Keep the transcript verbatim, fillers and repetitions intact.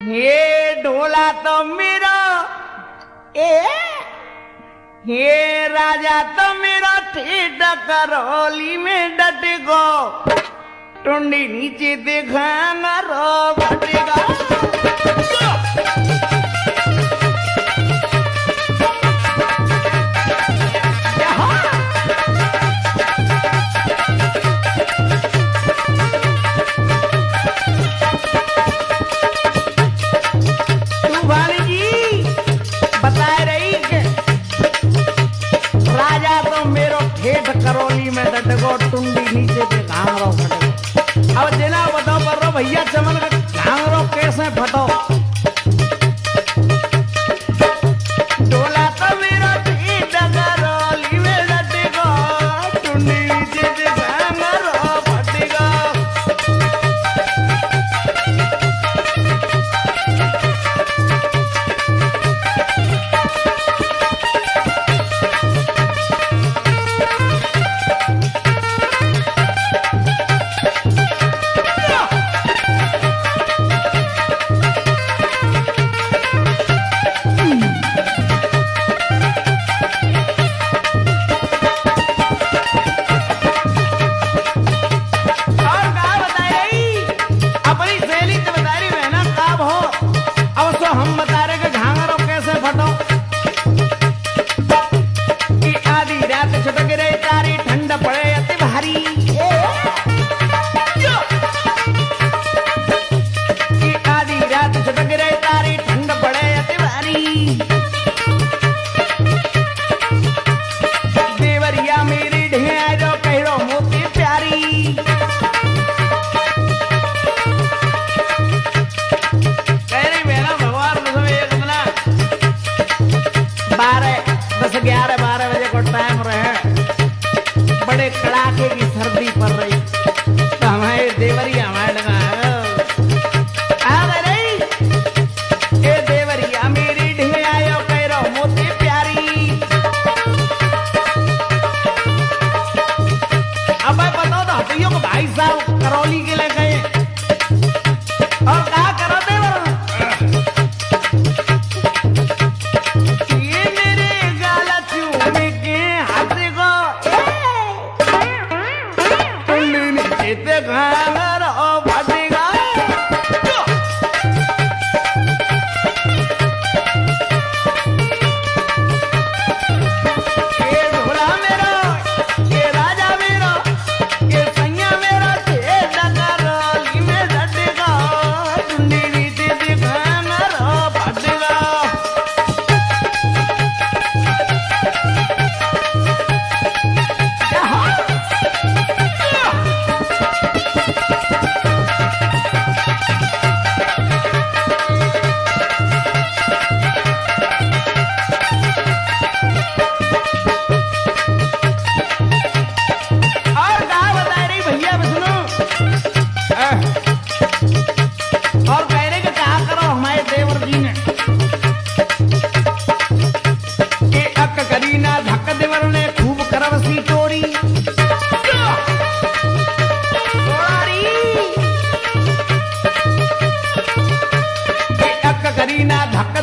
ये ढोला तो मेरा ए हे राजा तो मेरा ठेठ करौली में डट गो टुंडी नीचे देखा रो बटेगा करौली में डटगो टुंडी नीचे पे घांगरो फटो। अब जिला बताओ पर रो भैया चमन का घांगरो कैसे फटो। डोला तो मेरा ठीक करौली में डटगो टुंडी नीचे पे घांगरो फटेगा। हम बता रहे कि घांगरो कैसे फटो कि आधी रात छटक रही तारी ठंड पड़े अति भारी कि आधी रात छटक रही तारी ठंड पड़े अति भारी देवरिया मेरी ढेया जो कहो मोती प्यारी ग्यारह बारह बजे को टाइम रहे बड़े कड़ाके की सर्दी पड़ रही तो हमारे देवरिया मैडम आ गई ए देवरिया मेरी ढेया कह रहा मोती प्यारी। अब मैं बताओ तो हटियों को भाई साहब करौली के लिए गए और कहा करो देवर धक्का